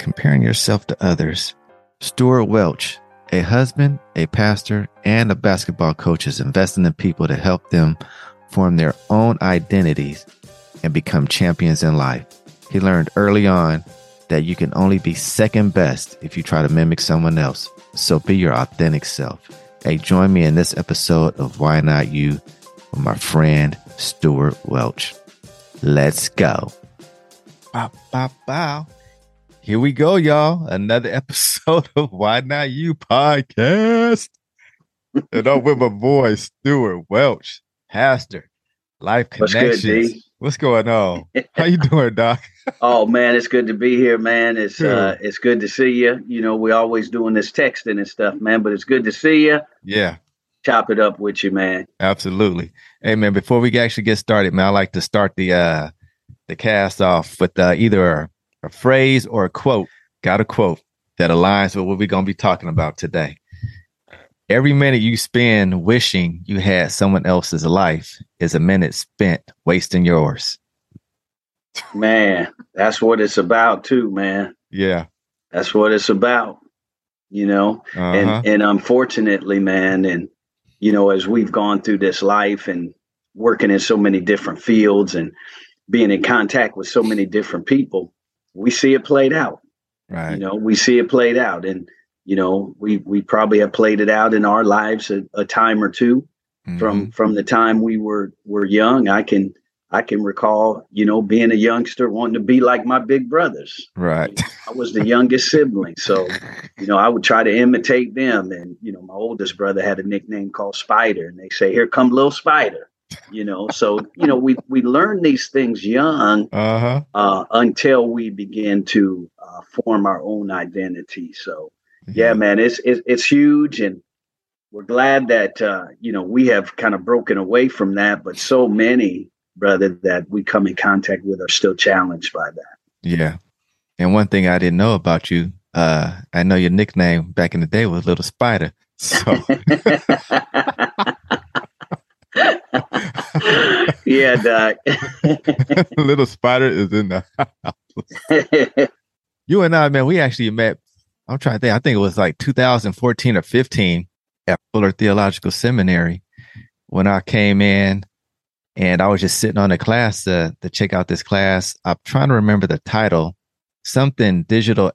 comparing yourself to others. Stuart Welch, a husband, a pastor, and a basketball coach, is investing in people to help them form their own identities and become champions in life. He learned early on that you can only be second best if you try to mimic someone else. So be your authentic self. Hey, join me in this episode of Why Not You with my friend Stuart Welch. Let's go. Bow, bow, bow. Here we go, y'all. Another episode of Why Not You podcast. And I'm with my boy Stuart Welch, pastor, Life Connections. What's good, D? What's going on? How you doing, Doc? Oh man, it's good to be here, man. It's good to see you. You know, we're always doing this texting and stuff, man, but it's good to see you. Yeah. Chop it up with you, man. Absolutely. Hey, man, before we actually get started, man, I like to start the cast off with either a phrase or a quote. Got a quote that aligns with what we're going to be talking about today. Every minute you spend wishing you had someone else's life is a minute spent wasting yours. Man, that's what it's about too, man. Yeah. That's what it's about, you know. And unfortunately, man, and you know, as we've gone through this life and working in so many different fields and being in contact with so many different people, we see it played out. Right. You know, we see it played out. And, you know, we probably have played it out in our lives a time or two. From the time we were young. I can recall, you know, being a youngster wanting to be like my big brothers. Right. You know, I was the youngest sibling. So, you know, I would try to imitate them. And, you know, my oldest brother had a nickname called Spider. And they say, here come little Spider. You know, so, you know, we learn these things young until we begin to form our own identity. So, yeah, man, it's huge. And we're glad that, you know, we have kind of broken away from that. But so many, brother, that we come in contact with are still challenged by that. Yeah. And one thing I didn't know about you, I know your nickname back in the day was Little Spider. So. Yeah, Doc. Little Spider is in the house. You and I, man, we actually met. I'm trying to think. I think it was like 2014 or 15 at Fuller Theological Seminary when I came in, and I was just sitting on a class to check out this class. I'm trying to remember the title, something digital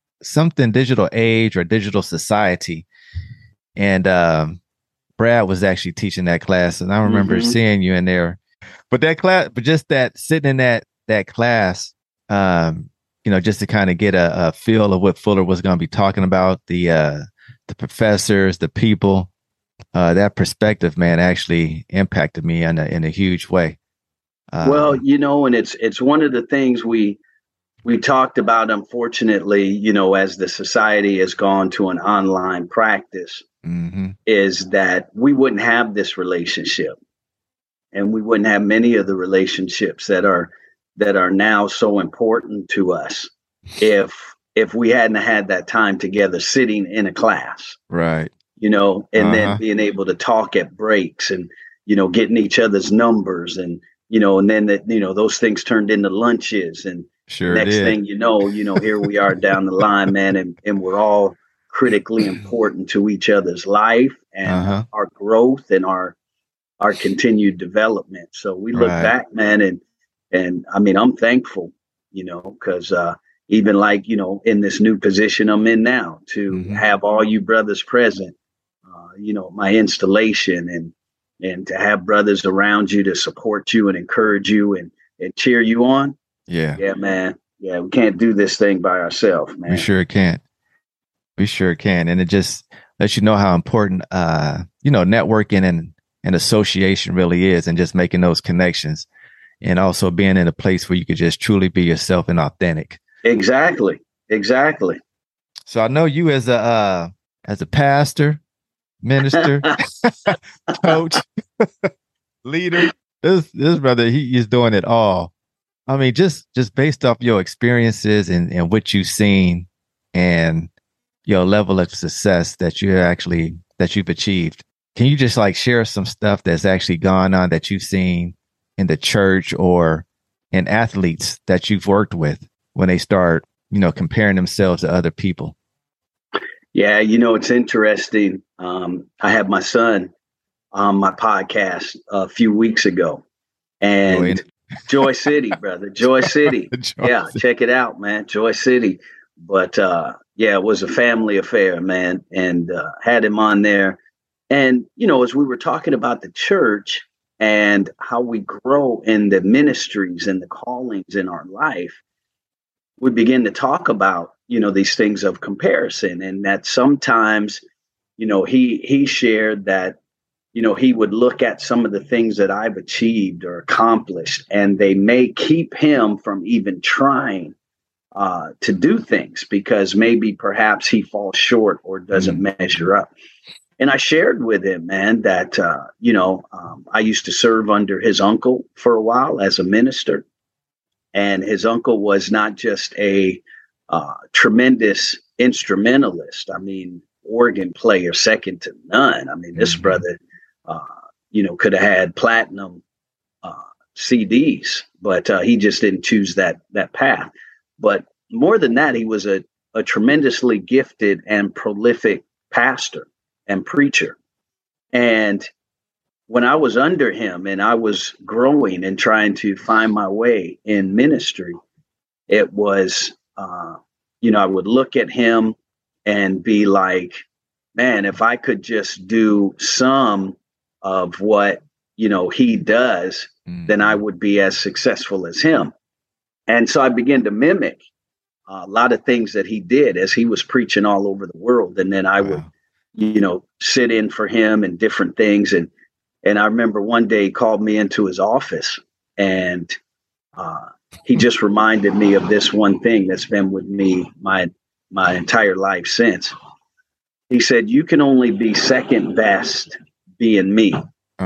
age or digital society, and Brad was actually teaching that class, and I remember seeing you in there. But that class, but just that sitting in that class, you know, just to kind of get a feel of what Fuller was going to be talking about, the professors, the people, that perspective, man, actually impacted me in a huge way. Well, you know, and it's one of the things we talked about, unfortunately, you know, as the society has gone to an online practice, is that we wouldn't have this relationship, and we wouldn't have many of the relationships that are now so important to us if we hadn't had that time together sitting in a class. Right. You know, and then being able to talk at breaks and, you know, getting each other's numbers and, you know, and then that, you know, those things turned into lunches and next thing you know, here we are down the line, man. And we're all critically important to each other's life and our growth and our continued development. So we look back, man, and I mean, I'm thankful, you know, because even like, you know, in this new position I'm in now to have all you brothers present, you know, my installation and to have brothers around you to support you and encourage you and cheer you on. Yeah. Yeah, man. Yeah. We can't do this thing by ourselves, man. We sure can't. And it just lets you know how important, you know, networking and association really is, and just making those connections and also being in a place where you could just truly be yourself and authentic. Exactly. So I know you as a pastor, minister, coach, leader. This brother, he is doing it all. I mean, just based off your experiences and what you've seen and your level of success that you've achieved. Can you just like share some stuff that's actually gone on that you've seen in the church or in athletes that you've worked with when they start comparing themselves to other people? Yeah, it's interesting. I had my son on my podcast a few weeks ago, and Joy City, brother, Joy City. Yeah, check it out, man, Joy City. But it was a family affair, man, and had him on there. And as we were talking about the church and how we grow in the ministries and the callings in our life, we begin to talk about these things of comparison, and that sometimes he shared that he would look at some of the things that I've achieved or accomplished, and they may keep him from even trying to do things because maybe perhaps he falls short or doesn't measure up. And I shared with him, man, that I used to serve under his uncle for a while as a minister. And his uncle was not just a tremendous instrumentalist. I mean, organ player second to none. I mean, this brother, could have had platinum CDs, but he just didn't choose that path. But more than that, he was a tremendously gifted and prolific pastor and preacher. And when I was under him and I was growing and trying to find my way in ministry, it was, I would look at him and be like, man, if I could just do some of what, he does, then I would be as successful as him. And so I began to mimic a lot of things that he did as he was preaching all over the world. And then I would, sit in for him and different things. And I remember one day he called me into his office, and he just reminded me of this one thing that's been with me my entire life since. He said, you can only be second best being me,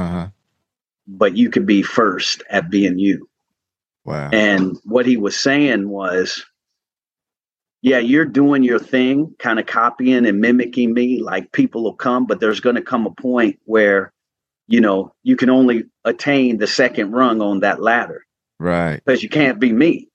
but you could be first at being you. Wow. And what he was saying was, yeah, you're doing your thing, kind of copying and mimicking me, like people will come, but there's going to come a point where you can only attain the second rung on that ladder. Right. Because you can't be me.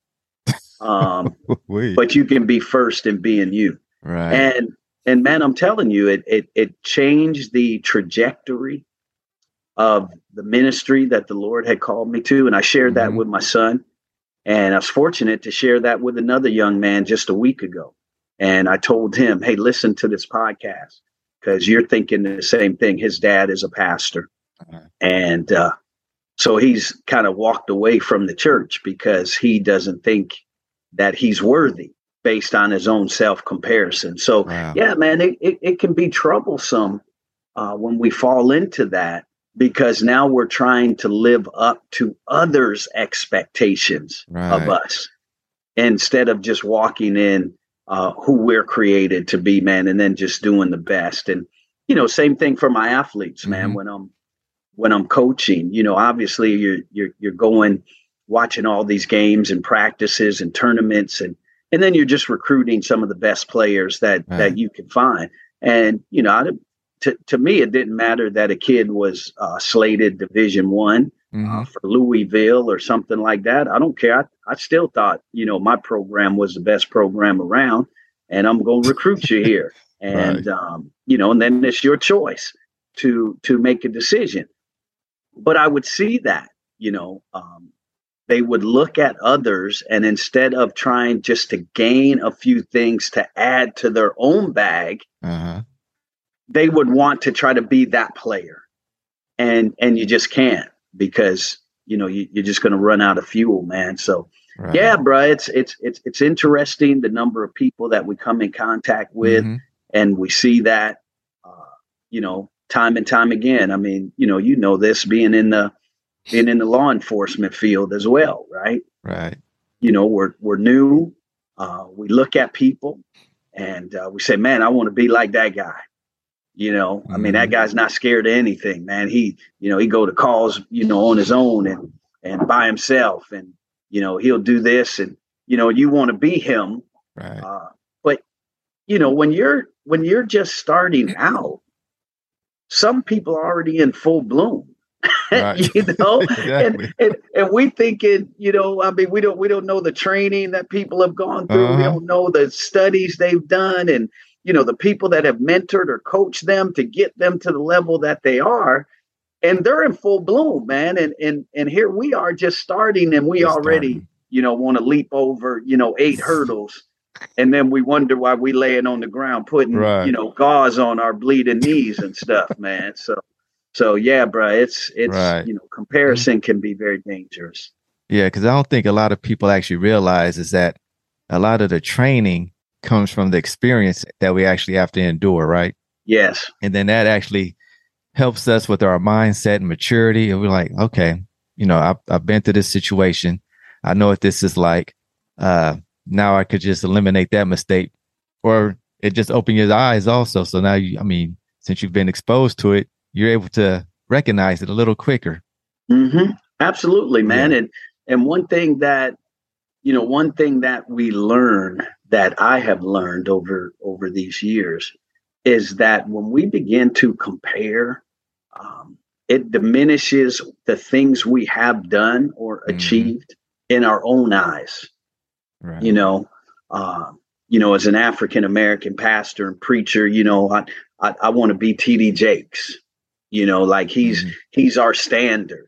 But you can be first in being you. Right. And man, I'm telling you, it changed the trajectory of the ministry that the Lord had called me to. And I shared that with my son. And I was fortunate to share that with another young man just a week ago. And I told him, hey, listen to this podcast because you're thinking the same thing. His dad is a pastor. And so he's kind of walked away from the church because he doesn't think that he's worthy based on his own self-comparison. So, yeah, man, it can be troublesome when we fall into that, because now we're trying to live up to others' expectations of us instead of just walking in who we're created to be, man, and then just doing the best. And, same thing for my athletes, man, when I'm coaching, obviously you're going, watching all these games and practices and tournaments, and then you're just recruiting some of the best players that you can find. And, to me, it didn't matter that a kid was slated Division I for Louisville or something like that. I don't care. I still thought, my program was the best program around, and I'm going to recruit you here. And, and then it's your choice to make a decision. But I would see that, they would look at others, and instead of trying just to gain a few things to add to their own bag, they would want to try to be that player. And you just can't, because, you're just going to run out of fuel, man. So, yeah, bro, it's interesting, the number of people that we come in contact with, and we see that, time and time again. I mean, this being in the law enforcement field as well, right? Right. We're new. We look at people and we say, man, I want to be like that guy. I mean, that guy's not scared of anything, man. He go to calls, on his own and by himself, and, he'll do this, and, you want to be him. Right. But, when you're just starting out, some people are already in full bloom. Right. You know, Exactly. and we thinking, you know, I mean, we don't know the training that people have gone through. We don't know the studies they've done, and you know, the people that have mentored or coached them to get them to the level that they are, and they're in full bloom, man. And here we are just starting, and we already, you know, want to leap over, you know, 8 hurdles. And then we wonder why we laying on the ground putting, you know, gauze on our bleeding knees and stuff, man. So yeah, bro, it's you know, comparison can be very dangerous. Yeah, because I don't think a lot of people actually realize is that a lot of the training comes from the experience that we actually have to endure, right? Yes. And then that actually helps us with our mindset and maturity. And we're like, okay, you know, I've been through this situation. I know what this is like. Now I could just eliminate that mistake, or it just opened your eyes also. So now I mean, since you've been exposed to it, you're able to recognize it a little quicker. Mm-hmm. Absolutely, man. Yeah. And one thing that we learn, that I have learned over these years, is that when we begin to compare, it diminishes the things we have done or achieved in our own eyes. Right. You know, as an African American pastor and preacher, you know, I want to be TD Jakes. You know, like he's our standard.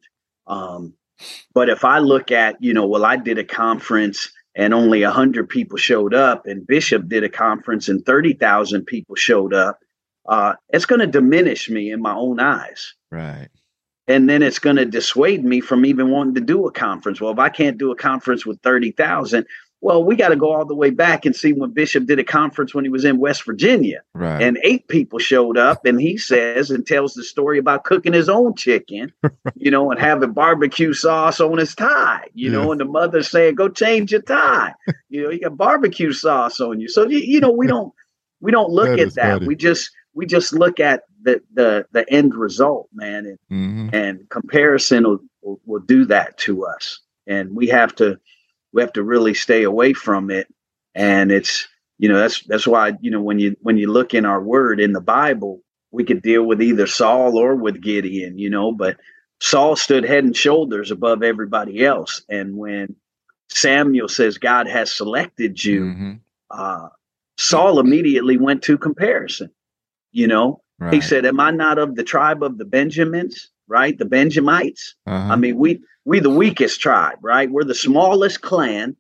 But if I look at, you know, well, I did a conference and only 100 people showed up, and Bishop did a conference and 30,000 people showed up, it's going to diminish me in my own eyes. Right. And then it's going to dissuade me from even wanting to do a conference. Well, if I can't do a conference with 30,000, well, we got to go all the way back and see when Bishop did a conference when he was in West Virginia. Right. And 8 people showed up, and he says and tells the story about cooking his own chicken, you know, and having barbecue sauce on his tie, you know, and the mother saying, go change your tie. You know, you got barbecue sauce on you. So, you know, we don't look at that. Funny. We just look at the end result, man. And comparison will do that to us. And we have to really stay away from it. And it's, you know, that's why, you know, when you look in our word in the Bible, we could deal with either Saul or with Gideon, you know, but Saul stood head and shoulders above everybody else. And when Samuel says God has selected you, Saul immediately went to comparison. You know, He said, am I not of the tribe of the Benjamins, right? The Benjamites. I mean, we the weakest tribe, right? We're the smallest clan.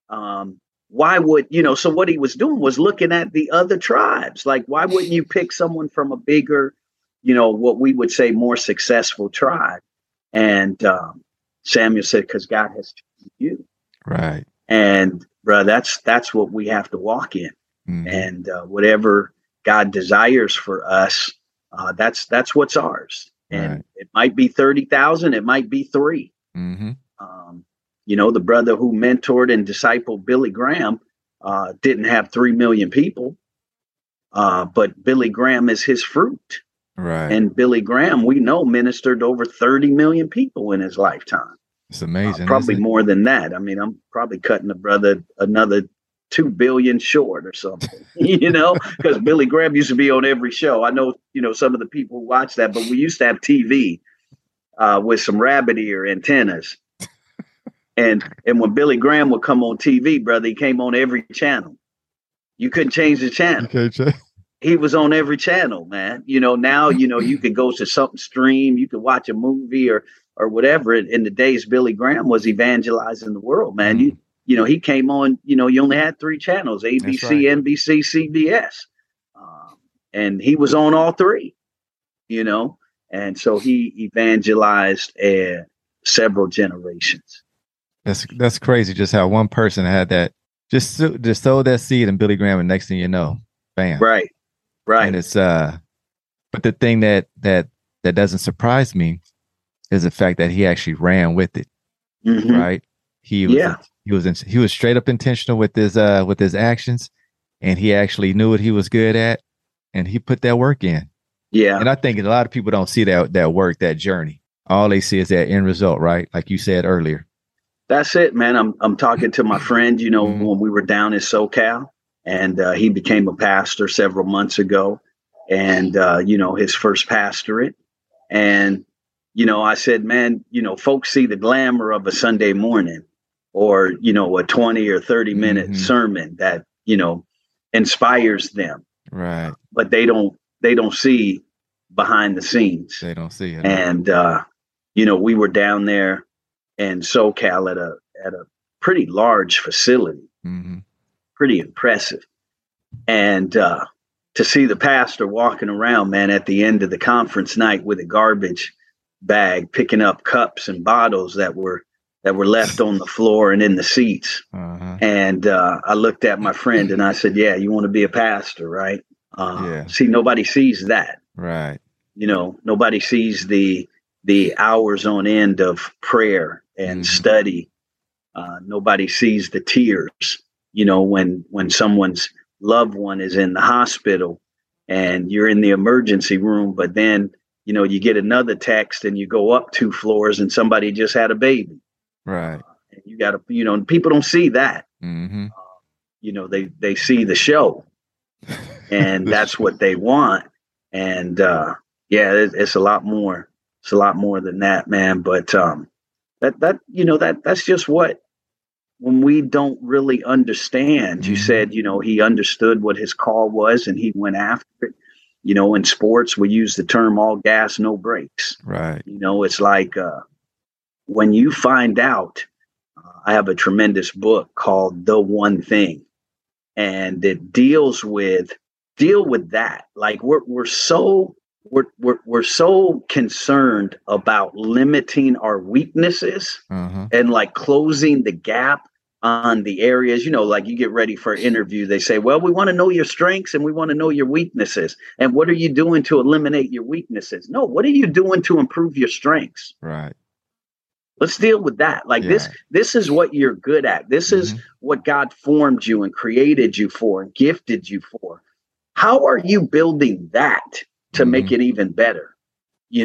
Why would, you know, so what he was doing was looking at the other tribes. Like, why wouldn't you pick someone from a bigger, you know, what we would say more successful tribe? And Samuel said, because God has chosen you. Right. And bro, that's what we have to walk in. And whatever God desires for us, that's what's ours. And it might be 30,000, it might be 3. You know, the brother who mentored and discipled Billy Graham didn't have 3 million people, but Billy Graham is his fruit. Right. And Billy Graham, we know, ministered over 30 million people in his lifetime. It's amazing. Probably more than that. I mean, I'm probably cutting the brother another 2 billion short or something, you know, because Billy Graham used to be on every show. I know, you know, some of the people who watch that, but we used to have TV with some rabbit ear antennas. And when Billy Graham would come on TV, brother, he came on every channel. You couldn't change the channel. He was on every channel, man. You know, now, you know, you could go to something stream, you could watch a movie or whatever. In the days Billy Graham was evangelizing the world, man. You know, he came on, you know, you only had 3 channels, ABC, NBC, CBS. And he was on all 3, you know, and so he evangelized several generations. That's crazy. Just how one person had that, just sowed that seed in Billy Graham, and next thing you know, bam. Right. And it's but the thing that doesn't surprise me is the fact that he actually ran with it. Right. He was straight up intentional with his actions, and he actually knew what he was good at, and he put that work in. Yeah. And I think a lot of people don't see that work, that journey. All they see is that end result, right? Like you said earlier. That's it, man. I'm talking to my friend, you know, when we were down in SoCal, and he became a pastor several months ago, and you know, his first pastorate. And I said, man, folks see the glamour of a Sunday morning or, a 20 or 30 minute sermon that, inspires them. Right. But they don't see behind the scenes. They don't see it. And, we were down there in SoCal at a pretty large facility, pretty impressive. And to see the pastor walking around, man, at the end of the conference night with a garbage bag, picking up cups and bottles that were left on the floor and in the seats. And I looked at my friend and I said, yeah, you want to be a pastor, right? See, nobody sees that. Right. Nobody sees the hours on end of prayer and study. Nobody sees the tears, when someone's loved one is in the hospital and you're in the emergency room, but then, you get another text and you go up 2 floors and somebody just had a baby. Right. And you got to, people don't see that. They see the show and that's what they want. And it's a lot more. It's a lot more than that, man. But that's just what, when we don't really understand, you said, he understood what his call was and he went after it. In sports, we use the term all gas, no brakes. Right. It's like when you find out, I have a tremendous book called The One Thing, and it deal with that. Like we're so concerned about limiting our weaknesses and like closing the gap on the areas, like you get ready for an interview. They say, well, we want to know your strengths and we want to know your weaknesses. And what are you doing to eliminate your weaknesses? No, what are you doing to improve your strengths? Right. Let's deal with that. Like this is what you're good at. This is what God formed you and created you for and gifted you for. How are you building that to make it even better? You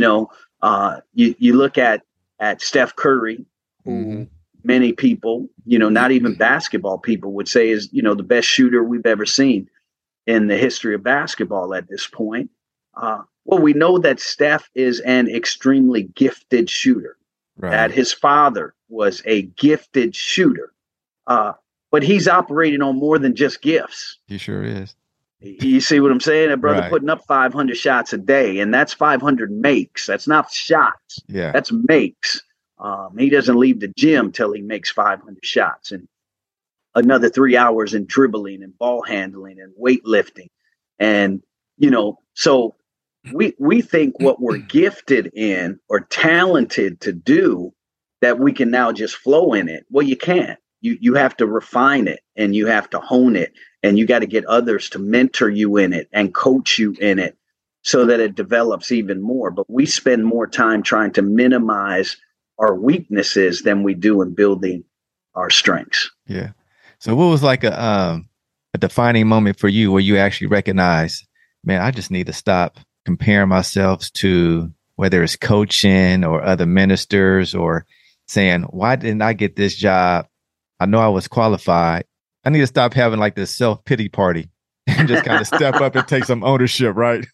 look at Steph Curry, who many people, not even basketball people would say is, the best shooter we've ever seen in the history of basketball at this point. Well, we know that Steph is an extremely gifted shooter, that his father was a gifted shooter, but he's operating on more than just gifts. He sure is. You see what I'm saying? A brother putting up 500 shots a day, and that's 500 makes. That's not shots. Yeah. That's makes. He doesn't leave the gym till he makes 500 shots, and another 3 hours in dribbling and ball handling and weightlifting. And, so we think what we're gifted in or talented to do, that we can now just flow in it. Well, you can't. You have to refine it and you have to hone it, and you got to get others to mentor you in it and coach you in it so that it develops even more. But we spend more time trying to minimize our weaknesses than we do in building our strengths. Yeah. So what was like a defining moment for you where you actually recognize, man, I just need to stop comparing myself to whether it's coaching or other ministers, or saying, why didn't I get this job? I know I was qualified. I need to stop having like this self-pity party and just kind of step up and take some ownership, right?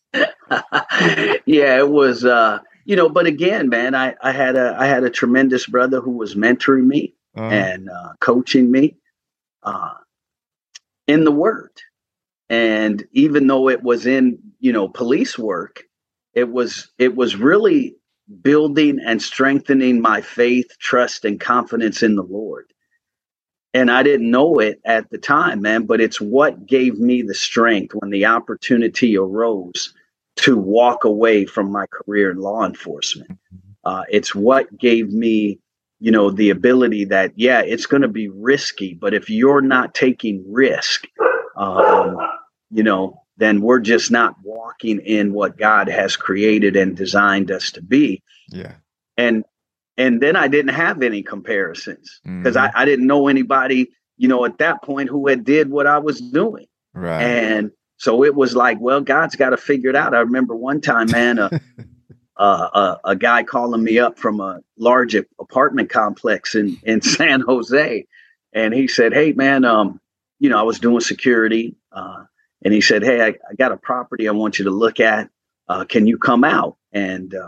Yeah, it was, but again, man, I had a tremendous brother who was mentoring me and coaching me in the Word. And even though it was in, police work, it was really building and strengthening my faith, trust, and confidence in the Lord. And I didn't know it at the time, man, but it's what gave me the strength when the opportunity arose to walk away from my career in law enforcement. It's what gave me, the ability that, it's going to be risky, but if you're not taking risk, then we're just not walking in what God has created and designed us to be. Yeah. And then I didn't have any comparisons because I didn't know anybody, at that point who had did what I was doing. Right. And so it was like, well, God's got to figure it out. I remember one time, man, a guy calling me up from a large apartment complex in San Jose. And he said, hey, man, I was doing security. And he said, hey, I got a property I want you to look at. Can you come out? And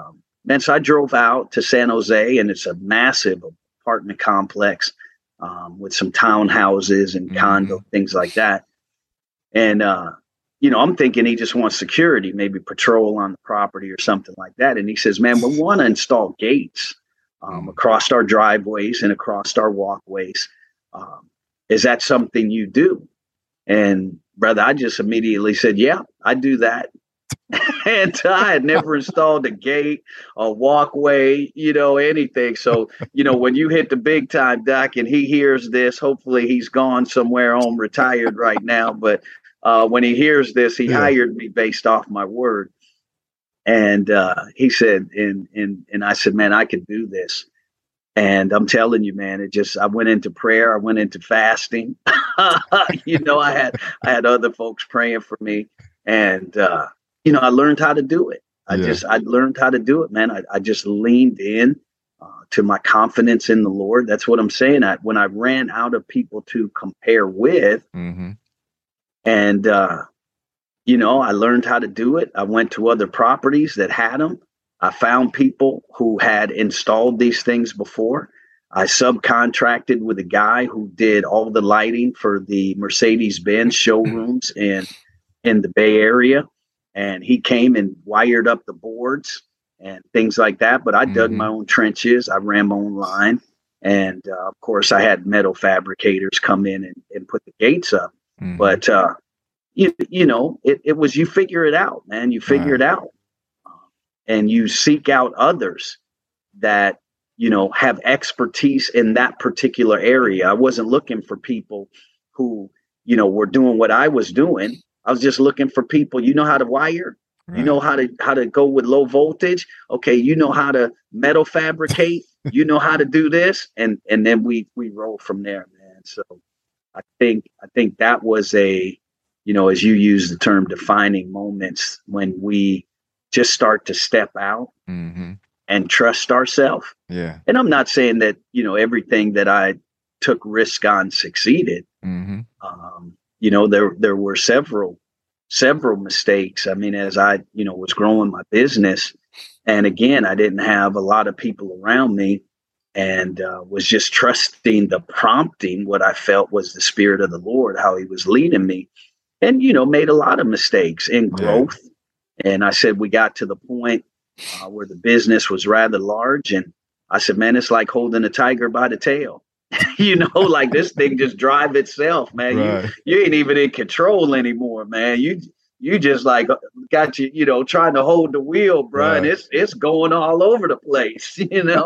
man, so I drove out to San Jose, and it's a massive apartment complex with some townhouses and condo, things like that. And, I'm thinking he just wants security, maybe patrol on the property or something like that. And he says, man, we want to install gates across our driveways and across our walkways. Is that something you do? And brother, I just immediately said, yeah, I do that. And I had never installed a gate, a walkway, anything. So, when you hit the big time, Doc, and he hears this, hopefully he's gone somewhere home retired right now. But when he hears this, he hired me based off my word. And he said, and I said, man, I can do this. And I'm telling you, man, I went into prayer. I went into fasting. I had other folks praying for me. And, I learned how to do it. I learned how to do it, man. I just leaned in to my confidence in the Lord. That's what I'm saying. When I ran out of people to compare with, and, I learned how to do it. I went to other properties that had them. I found people who had installed these things before. I subcontracted with a guy who did all the lighting for the Mercedes-Benz showrooms in the Bay Area. And he came and wired up the boards and things like that. But I dug my own trenches. I ran my own line. And, of course, I had metal fabricators come in and put the gates up. But, it was, you figure it out, man. You figure it out. And you seek out others that, have expertise in that particular area. I wasn't looking for people who, were doing what I was doing. I was just looking for people, how to wire, how to go with low voltage. Okay. How to metal fabricate, how to do this. And then we roll from there, man. So I think that was as you use the term, defining moments when we just start to step out and trust ourselves. Yeah. And I'm not saying that, everything that I took risk on succeeded. There were several mistakes. I mean, as I, was growing my business, and again, I didn't have a lot of people around me, and was just trusting the prompting, what I felt was the Spirit of the Lord, how he was leading me, and, made a lot of mistakes in growth. And I said, we got to the point where the business was rather large. And I said, man, it's like holding a tiger by the tail. Like this thing just drive itself, man. Right. You ain't even in control anymore, man. You just like got you, trying to hold the wheel, bro. Right. And it's going all over the place,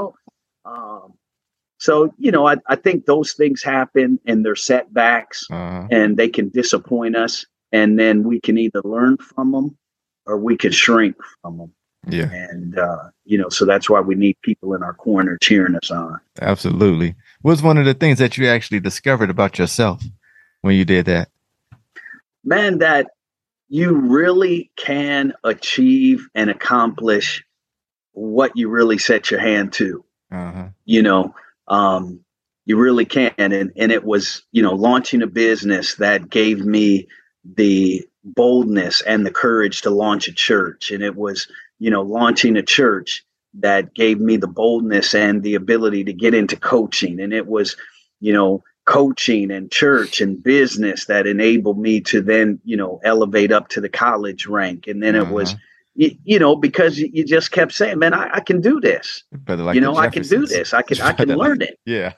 So, I think those things happen, and they're setbacks, and they can disappoint us. And then we can either learn from them or we could shrink from them. Yeah. And, so that's why we need people in our corner cheering us on. Absolutely. What's one of the things that you actually discovered about yourself when you did that? Man, that you really can achieve and accomplish what you really set your hand to. You really can. And it was, launching a business that gave me the boldness and the courage to launch a church. And it was, launching a church that gave me the boldness and the ability to get into coaching. And it was, coaching and church and business that enabled me to then, elevate up to the college rank. And then it was, because you just kept saying, man, I can do this. I can do this. I can learn it. Yeah.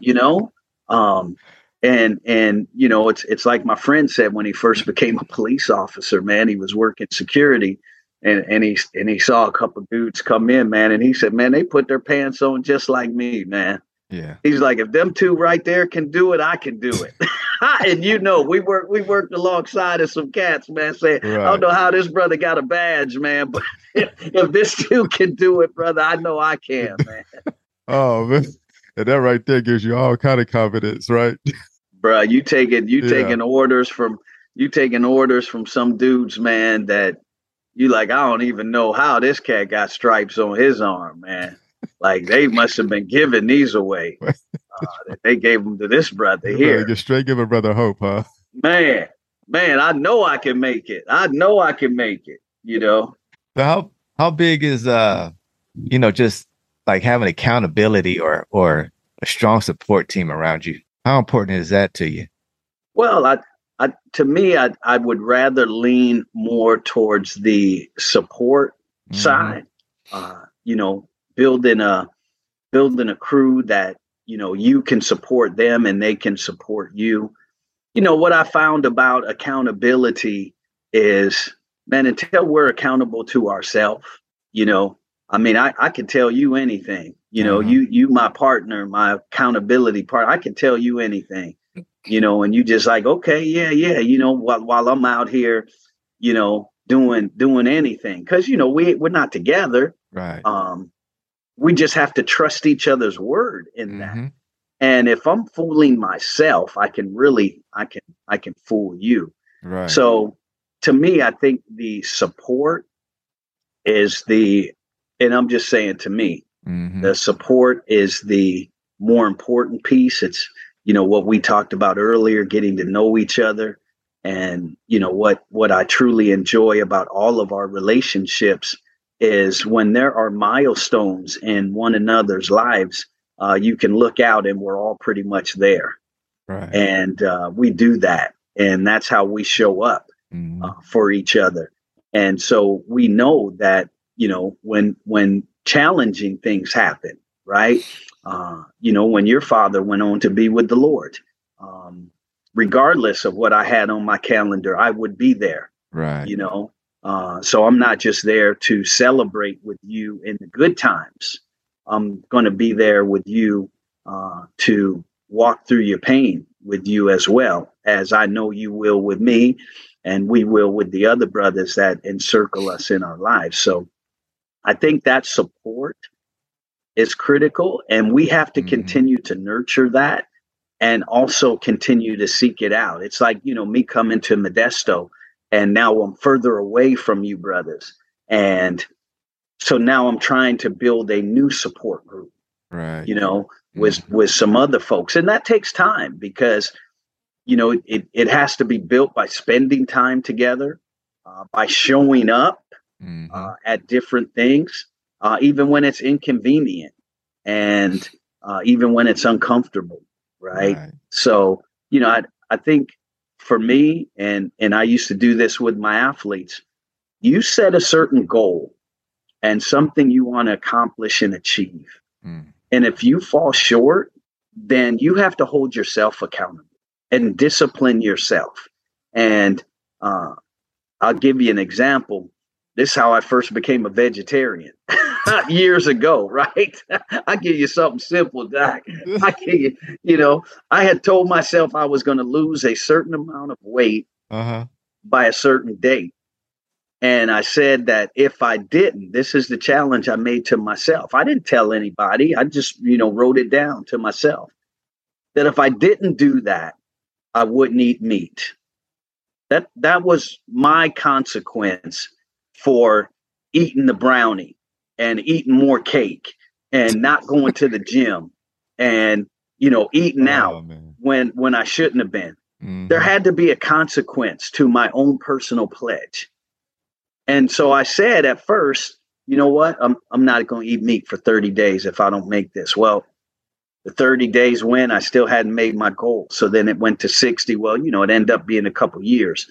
And it's like my friend said when he first became a police officer, man, he was working security and he saw a couple of dudes come in, man. And he said, man, they put their pants on just like me, man. Yeah. He's like, if them two right there can do it, I can do it. And we worked alongside of some cats, man, saying, right. I don't know how this brother got a badge, man, but if this dude can do it, brother, I know I can, man. Oh, man. And that right there gives you all kind of confidence, right? Bro, you taking orders from some dudes, man, that you like, I don't even know how this cat got stripes on his arm, man. Like they must have been giving these away. They gave them to this brother here. Just straight give a brother hope, huh? Man, I know I can make it. So how big is just like having accountability or a strong support team around you. How important is that to you? Well, to me, I would rather lean more towards the support side. Building a crew that, you can support them and they can support you. What I found about accountability is, man, until we're accountable to ourselves, I can tell you anything, you, my partner, my accountability partner, I can tell you anything, and you just like, okay, yeah. While I'm out here, doing anything, cause we're not together. Right. We just have to trust each other's word in that. And if I'm fooling myself, I can fool you. Right. So to me, I think the support is and I'm just saying to me, the support is the more important piece. It's, what we talked about earlier, getting to know each other. And, what I truly enjoy about all of our relationships is when there are milestones in one another's lives, you can look out and we're all pretty much there. Right. And we do that. And that's how we show up for each other. And so we know that, when challenging things happen, right? When your father went on to be with the Lord, regardless of what I had on my calendar, I would be there. Right. So I'm not just there to celebrate with you in the good times. I'm going to be there with you to walk through your pain with you, as well as I know you will with me, and we will with the other brothers that encircle us in our lives. So I think that support is critical, and we have to continue to nurture that and also continue to seek it out. It's like, me coming to Modesto, and now I'm further away from you brothers. And so now I'm trying to build a new support group, right? With some other folks. And that takes time because, it has to be built by spending time together, by showing up at different things, even when it's inconvenient and even when it's uncomfortable. Right. So, I think for me, and I used to do this with my athletes, you set a certain goal and something you want to accomplish and achieve. And if you fall short, then you have to hold yourself accountable and discipline yourself. And I'll give you an example. This is how I first became a vegetarian years ago, right? I give you something simple, Doc. I give you, I had told myself I was going to lose a certain amount of weight by a certain date. And I said that if I didn't, this is the challenge I made to myself. I didn't tell anybody. I just, wrote it down to myself that if I didn't do that, I wouldn't eat meat. That was my consequence for eating the brownie and eating more cake and not going to the gym and, eating out when I shouldn't have been. There had to be a consequence to my own personal pledge. And so I said at first, you know what, I'm not going to eat meat for 30 days if I don't make this. Well, the 30 days went, I still hadn't made my goal. So then it went to 60. Well, it ended up being a couple years.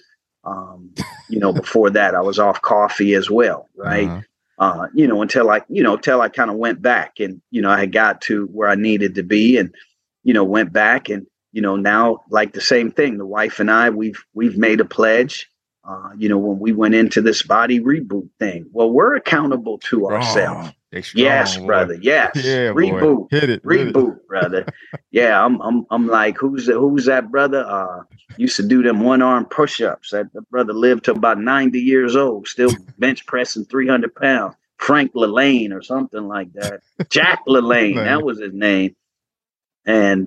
Before that, I was off coffee as well. Right. Until I kind of went back and, I had got to where I needed to be and, went back and, now like the same thing, the wife and I, we've made a pledge. When we went into this body reboot thing, well, we're accountable to ourselves. Yes, brother. Yes. Yeah, reboot. Hit it. Reboot, brother. Yeah. I'm like, who's that brother? Used to do them 1-arm push-ups. That brother lived to about 90 years old, still bench pressing 300 pounds. Frank LaLanne or something like that. Jack LaLanne, that was his name. And,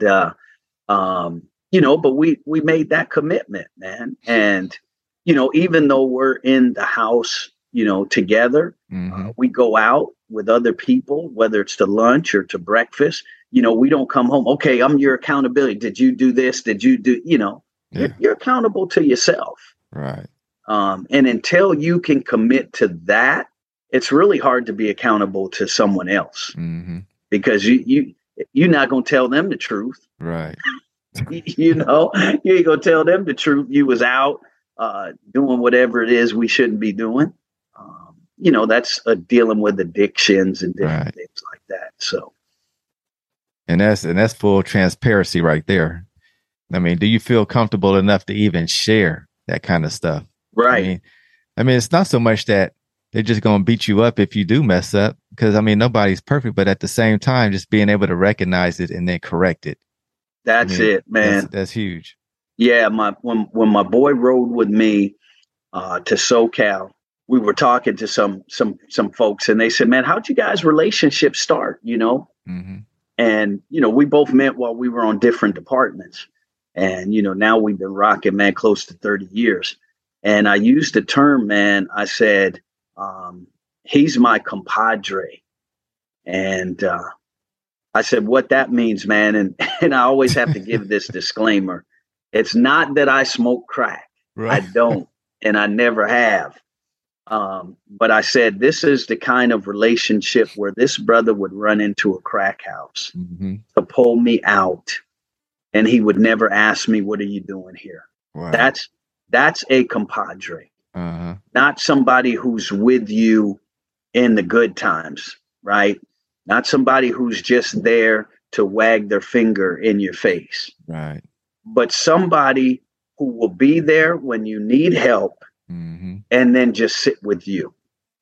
but we made that commitment, man. And, even though we're in the house, together, we go out with other people, whether it's to lunch or to breakfast, we don't come home. Okay, I'm your accountability. Did you do this? Did you do, you're accountable to yourself. Right. And until you can commit to that, it's really hard to be accountable to someone else because you're not going to tell them the truth. Right. You ain't going to tell them the truth. You was out doing whatever it is we shouldn't be doing. That's dealing with addictions and different things like that. So. And that's full transparency right there. I mean, do you feel comfortable enough to even share that kind of stuff? Right. I mean, it's not so much that they're just going to beat you up if you do mess up, because I mean, nobody's perfect, but at the same time, just being able to recognize it and then correct it. That's it, man. That's huge. Yeah. When my boy rode with me to SoCal, we were talking to some folks, and they said, man, how'd you guys' relationship start? And, we both met while we were on different departments. And, now we've been rocking, man, close to 30 years. And I used the term, man, I said, he's my compadre. And I said, what that means, man. And I always have to give this disclaimer. It's not that I smoke crack. Right. I don't. And I never have. But I said, this is the kind of relationship where this brother would run into a crack house to pull me out. And he would never ask me, what are you doing here? Wow. That's a compadre, not somebody who's with you in the good times, right? Not somebody who's just there to wag their finger in your face, right? But somebody who will be there when you need help and then just sit with you.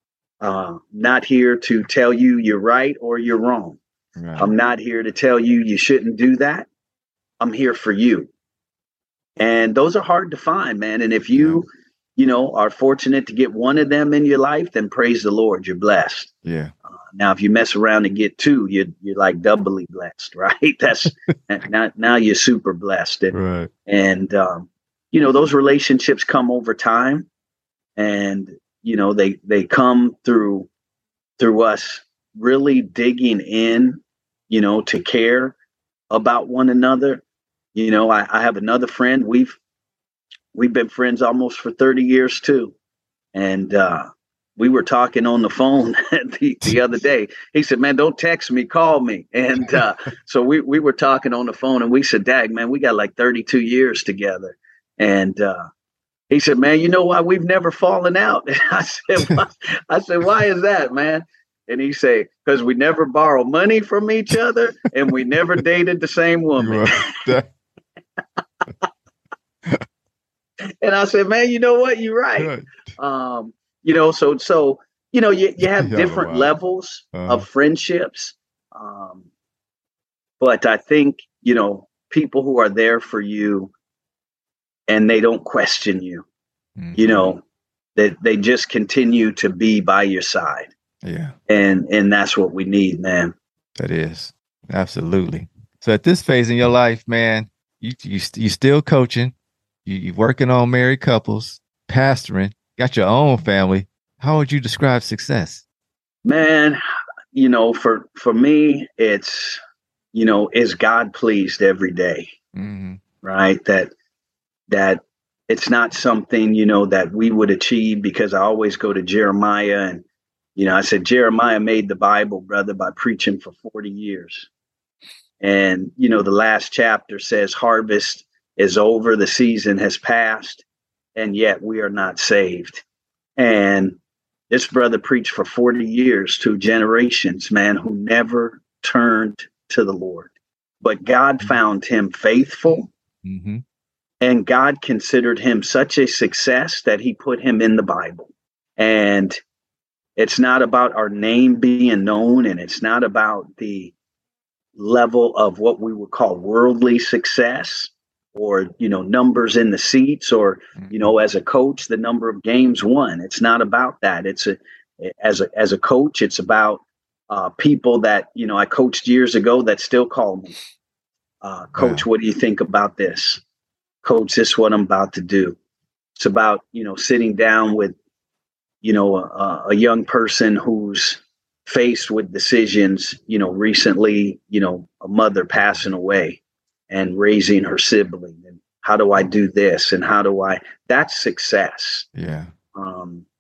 Not here to tell you you're right or you're wrong. Right. I'm not here to tell you you shouldn't do that. I'm here for you. And those are hard to find, man. And if you are fortunate to get one of them in your life, then praise the Lord, you're blessed. Yeah. Now, if you mess around and get two, you're like doubly blessed, right? That's now you're super blessed. And those relationships come over time, and they come through us really digging in, to care about one another. I have another friend. We've been friends almost for 30 years too. And we were talking on the phone the other day. He said, man, don't text me, call me. And so we were talking on the phone, and we said, Dag, man, we got like 32 years together. And he said, man, you know why we've never fallen out? And I said, why is that, man? And he said, because we never borrow money from each other and we never dated the same woman. And I said, man, you know what? You're right. So you have different levels of friendships. But I think, people who are there for you and they don't question you, that they just continue to be by your side. Yeah. And that's what we need, man. That is. Absolutely. So at this phase in your life, man, you still coaching, you working on married couples, pastoring, got your own family. How would you describe success? Man, for me, it's, is God pleased every day, right? That it's not something, that we would achieve, because I always go to Jeremiah, and I said, Jeremiah made the Bible, brother, by preaching for 40 years. And, the last chapter says harvest is over, the season has passed, and yet we are not saved. And this brother preached for 40 years to generations, man, who never turned to the Lord. But God found him faithful, and God considered him such a success that he put him in the Bible. And it's not about our name being known, and it's not about the level of what we would call worldly success, or, numbers in the seats, or, as a coach, the number of games won. It's not about that. As a coach, it's about people that, I coached years ago that still call me. Coach, what do you think about this? Coach, this is what I'm about to do. It's about, sitting down with, a young person who's faced with decisions, recently, a mother passing away and raising her sibling. And how do I do this? And that's success. Yeah.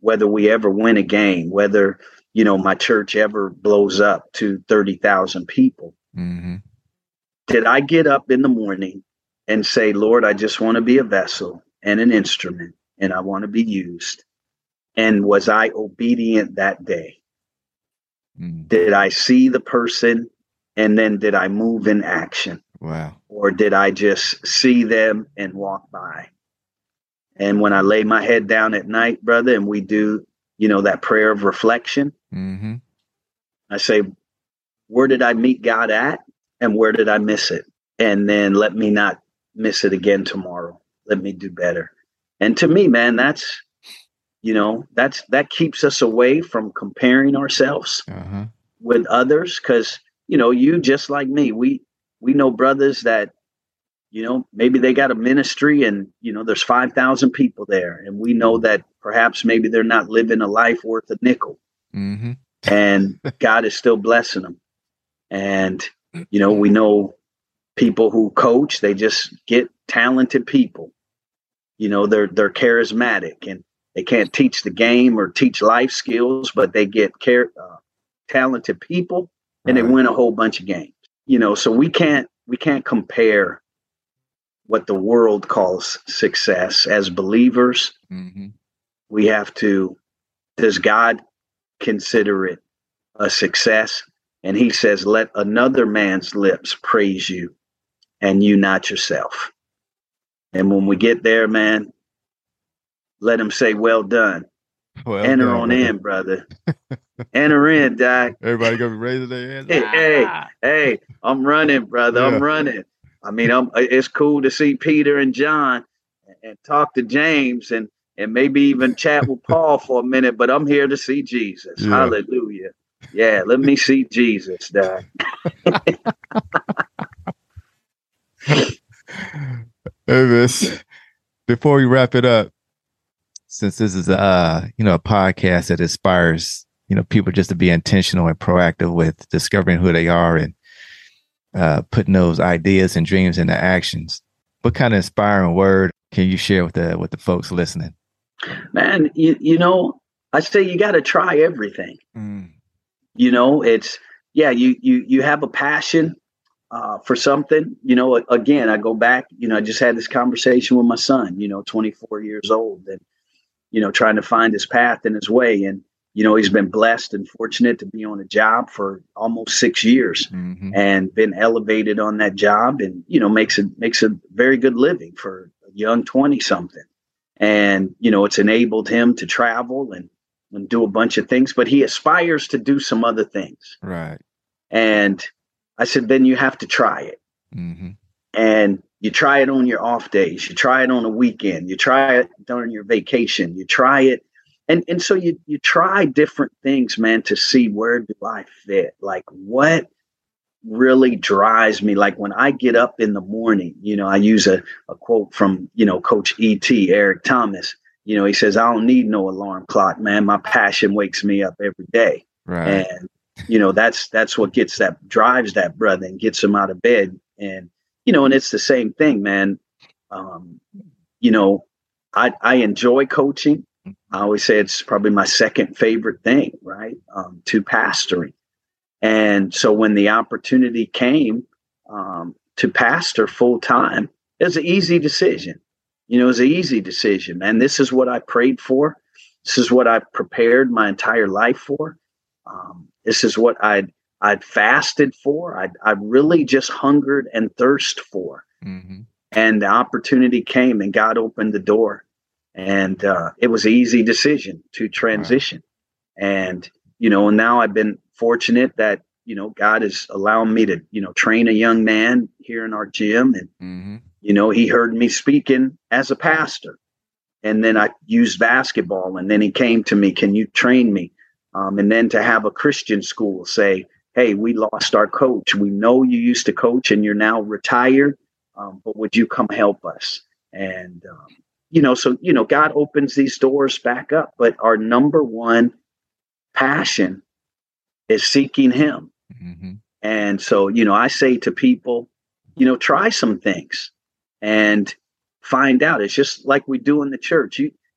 whether we ever win a game, whether, you know, my church ever blows up to 30,000 people. Mm-hmm. Did I get up in the morning and say, Lord, I just want to be a vessel and an instrument, and I want to be used? And was I obedient that day? Mm. Did I see the person and then did I move in action? Wow. Or did I just see them and walk by? And when I lay my head down at night, brother, and we do, you know, that prayer of reflection, mm-hmm. I say, where did I meet God at? And where did I miss it? And then let me not miss it again tomorrow. Let me do better. And to me, man, that's, you know, that keeps us away from comparing ourselves uh-huh. with others. Cause, you know, you just like me, we know brothers that, you know, maybe they got a ministry and, you know, there's 5,000 people there. And we know that perhaps maybe they're not living a life worth a nickel. Mm-hmm. And God is still blessing them. And, you know, we know people who coach, they just get talented people. You know, they're charismatic and they can't teach the game or teach life skills, but they get talented people and they win a whole bunch of games. You know, so we can't compare what the world calls success. As believers. Mm-hmm. We have to, does God consider it a success? And he says, let another man's lips praise you and you not yourself. And when we get there, man, let him say, well done. Well Enter done, on brother. in, brother. Enter in, Doc. Everybody gonna be raising their hands. Hey, I'm running, brother. Yeah. I'm running. I mean, it's cool to see Peter and John and talk to James and maybe even chat with Paul for a minute, but I'm here to see Jesus. Yeah. Hallelujah. Yeah, let me see Jesus, Doc. Hey, before we wrap it up, since this is a podcast that inspires, you know, people just to be intentional and proactive with discovering who they are and putting those ideas and dreams into actions, what kind of inspiring word can you share with the folks listening? Man, you know, I say you got to try everything. Mm. You know, it's, yeah, you have a passion for something. You know, again, I go back, you know, I just had this conversation with my son, you know, 24 years old and, you know, trying to find his path and his way. And, you know, he's been blessed and fortunate to be on a job for almost 6 years mm-hmm. and been elevated on that job and, you know, makes a very good living for a young 20 something. And, you know, it's enabled him to travel and do a bunch of things, but he aspires to do some other things. Right. And I said, then you have to try it. Mm-hmm. And you try it on your off days. You try it on a weekend. You try it during your vacation. You try it. And so you try different things, man, to see where do I fit? Like what really drives me? Like when I get up in the morning, you know, I use a quote from, you know, Coach E.T., Eric Thomas. You know, he says, I don't need no alarm clock, man. My passion wakes me up every day. Right. And, you know, that's what drives that brother and gets him out of bed. And, you know, and it's the same thing, man. You know, I enjoy coaching. I always say it's probably my second favorite thing, right? To pastoring. And so when the opportunity came to pastor full time, it was an easy decision. You know, it was an easy decision, man. This is what I prayed for. This is what I prepared my entire life for. This is what I'd fasted for. I really just hungered and thirst for. Mm-hmm. And the opportunity came and God opened the door. And it was an easy decision to transition. Wow. And, you know, now I've been fortunate that, you know, God is allowing me to, you know, train a young man here in our gym. And, mm-hmm. you know, he heard me speaking as a pastor. And then I used basketball. And then he came to me, can you train me? And then to have a Christian school say, hey, we lost our coach. We know you used to coach and you're now retired, but would you come help us? And, you know, so, you know, God opens these doors back up, but our number one passion is seeking him. Mm-hmm. And so, you know, I say to people, you know, try some things and find out. It's just like we do in the church. You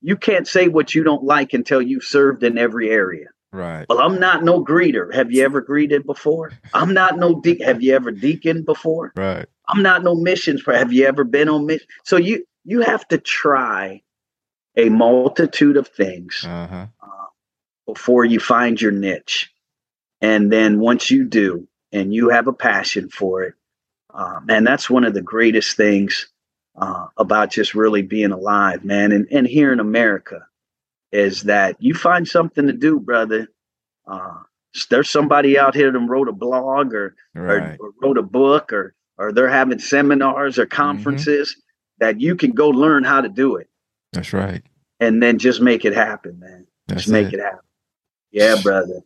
you can't say what you don't like until you've served in every area. Right. Well, I'm not no greeter. Have you ever greeted before? I'm not no have you ever deaconed before? Right. I'm not no missions. Have you ever been on mission? So you have to try a multitude of things before you find your niche. And then once you do, and you have a passion for it, and that's one of the greatest things about just really being alive, man. And here in America is that you find something to do, brother. There's somebody out here that wrote a blog or wrote a book or they're having seminars or conferences that you can go learn how to do it. That's right. And then just make it happen, man. Just make it happen. Yeah, brother.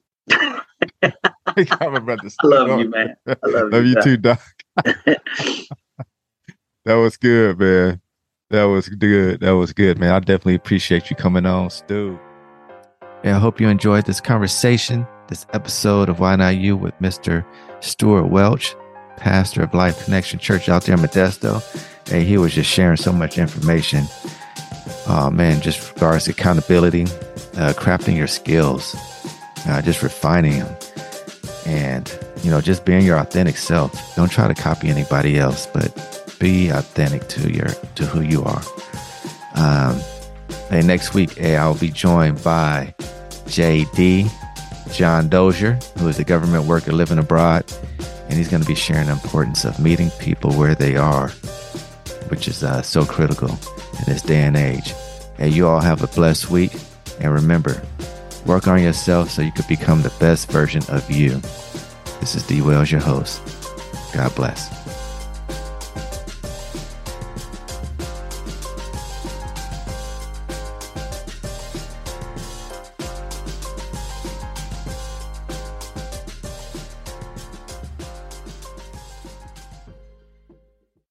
I love you, man. I love you too, Doc. That was good, man. That was good, man. I definitely appreciate you coming on, Stu. Yeah, I hope you enjoyed this conversation, this episode of Why Not You with Mr. Stuart Welch, pastor of Life Connection Church out there in Modesto. Hey, he was just sharing so much information. Oh, man, just regards to accountability, crafting your skills, just refining them. And, just being your authentic self. Don't try to copy anybody else, but be authentic to who you are. Hey, next week, I'll be joined by JD, John Dozier, who is a government worker living abroad. And he's going to be sharing the importance of meeting people where they are, which is so critical in this day and age. Hey, you all have a blessed week. And remember, work on yourself so you could become the best version of you. This is D. Wells, your host. God bless.